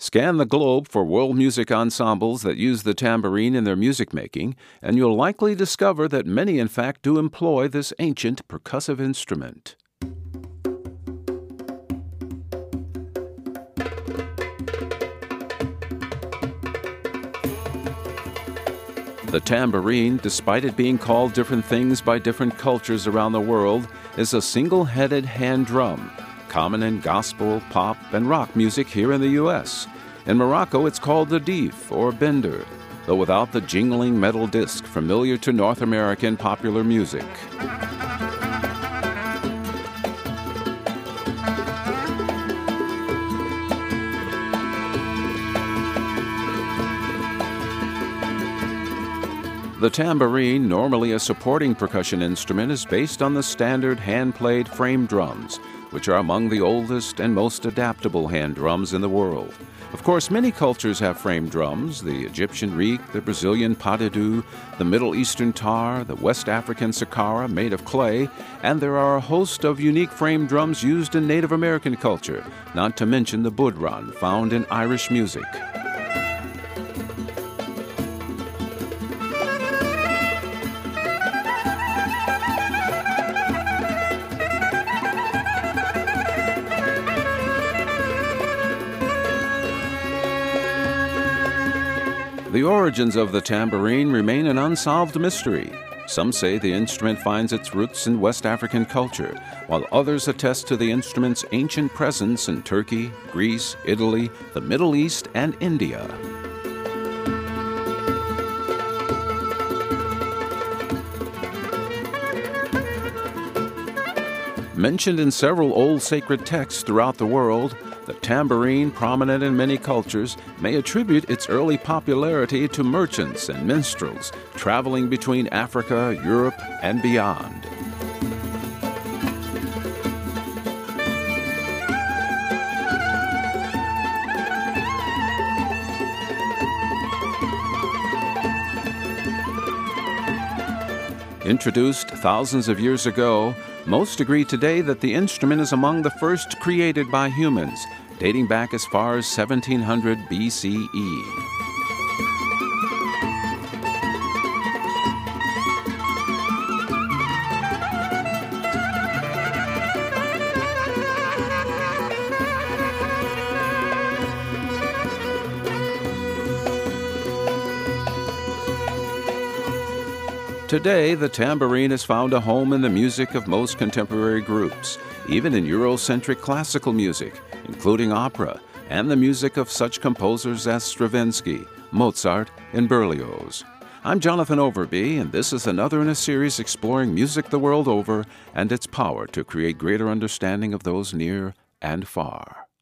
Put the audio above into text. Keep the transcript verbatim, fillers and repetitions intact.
Scan the globe for world music ensembles that use the tambourine in their music making, and you'll likely discover that many in fact do employ this ancient percussive instrument. The tambourine, despite it being called different things by different cultures around the world, is a single-headed hand drum, common in gospel, pop, and rock music here in the U S In Morocco, it's called the deef or bender, though without the jingling metal disc familiar to North American popular music. The tambourine, normally a supporting percussion instrument, is based on the standard hand-played frame drums, which are among the oldest and most adaptable hand drums in the world. Of course, many cultures have frame drums: the Egyptian reek, the Brazilian pas-de-deux, the Middle Eastern tar, the West African sakara made of clay, and there are a host of unique frame drums used in Native American culture, not to mention the bodhrán found in Irish music. The origins of the tambourine remain an unsolved mystery. Some say the instrument finds its roots in West African culture, while others attest to the instrument's ancient presence in Turkey, Greece, Italy, the Middle East, and India. Mentioned in several old sacred texts throughout the world, the tambourine, prominent in many cultures, may attribute its early popularity to merchants and minstrels traveling between Africa, Europe, and beyond. Introduced thousands of years ago, most agree today that the instrument is among the first created by humans, dating back as far as seventeen hundred B C E. Today, the tambourine has found a home in the music of most contemporary groups, even in Eurocentric classical music, including opera, and the music of such composers as Stravinsky, Mozart, and Berlioz. I'm Jonathan Overby, and this is another in a series exploring music the world over and its power to create greater understanding of those near and far.